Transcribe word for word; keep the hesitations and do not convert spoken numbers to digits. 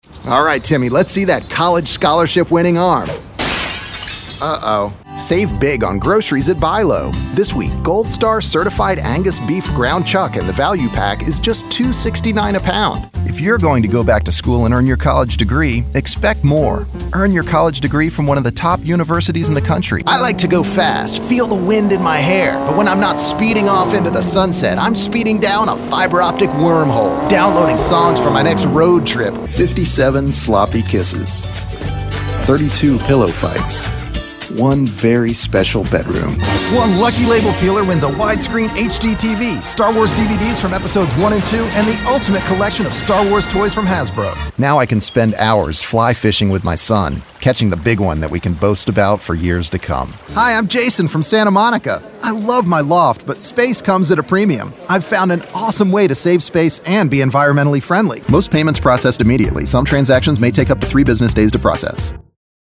All right, Timmy, let's see that college scholarship-winning arm. Uh-oh. Save big on groceries at Buy Low. This week, Gold Star Certified Angus Beef Ground Chuck in the value pack is just two dollars and sixty-nine cents a pound. If you're going to go back to school and earn your college degree, expect more. Earn your college degree from one of the top universities in the country. I like to go fast, feel the wind in my hair, but when I'm not speeding off into the sunset, I'm speeding down a fiber optic wormhole, downloading songs for my next road trip. fifty-seven sloppy kisses. thirty-two pillow fights. One very special bedroom. One Lucky Label Peeler wins a widescreen H D T V, Star Wars D V Ds from episodes one and two, and the ultimate collection of Star Wars toys from Hasbro. Now I can spend hours fly fishing with my son, catching the big one that we can boast about for years to come. Hi, I'm Jason from Santa Monica. I love my loft, but space comes at a premium. I've found an awesome way to save space and be environmentally friendly. Most payments processed immediately. Some transactions may take up to three business days to process.